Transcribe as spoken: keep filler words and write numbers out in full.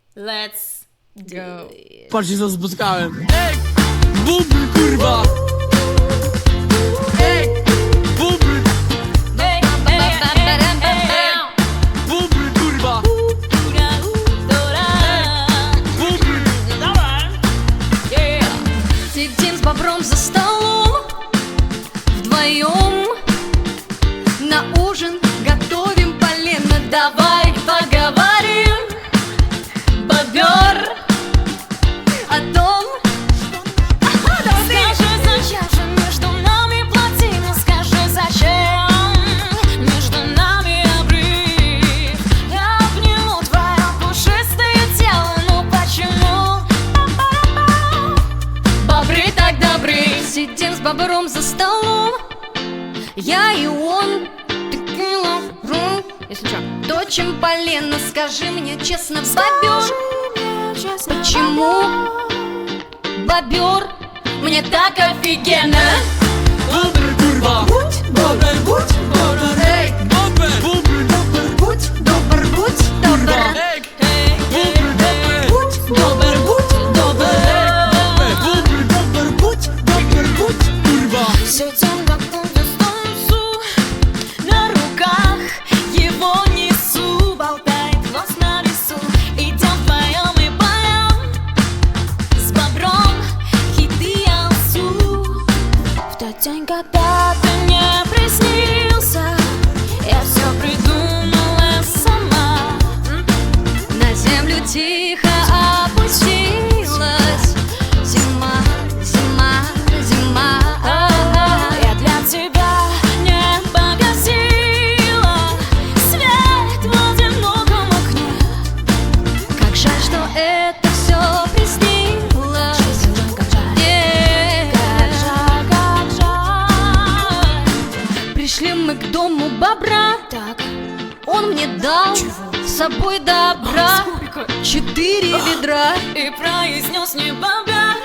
Let's go. Patrzcie co spotkałem. Ej! Bubry kurwa! Ej! Bubry! Ej, ej, ej, ej, ej. Bubry kurwa! Ura, ura. Bubry! Давай. Yeah. Сидим с бобром за столом вдвоем, на ужин готовим полено. Давай поговорим, бобер, о том. Скажи, зачем же между нами плотина? Скажи, зачем между нами обрыв? Я обниму твое пушистое тело, ну почему? Бобры так добры. Сидим с бобром за столом, я и он, текила, рум. Если чё, точим полено. Скажи мне честно, бобер, почему, бобер, мне так офигенно? Bubry kurwa! Будь добр, будь добр, эй, Bubry! Bubry! добр, будь добр, будь добр, Ej! Bubry! Bubry! будь добр, будь добр, Bubry! Bubry! будь добр, будь. Kurwa! Сидим какую-то станцию, на руках его несу. Болтает нос на весу, идем вдвоем и поем с бобром хиты алсу. В тот день, когда ты мне приснился, я все придумала сама. На землю тихо опустилась зима, зима, зима. Я для тебя не погасила свет в одиноком окне. Как жаль, что это все приснилось. Yeah. Как жаль, как жаль. Пришли мы к дому бобра, Так, он мне дал с собой добра. сколько? Четыре ведра. И произнес не бобра,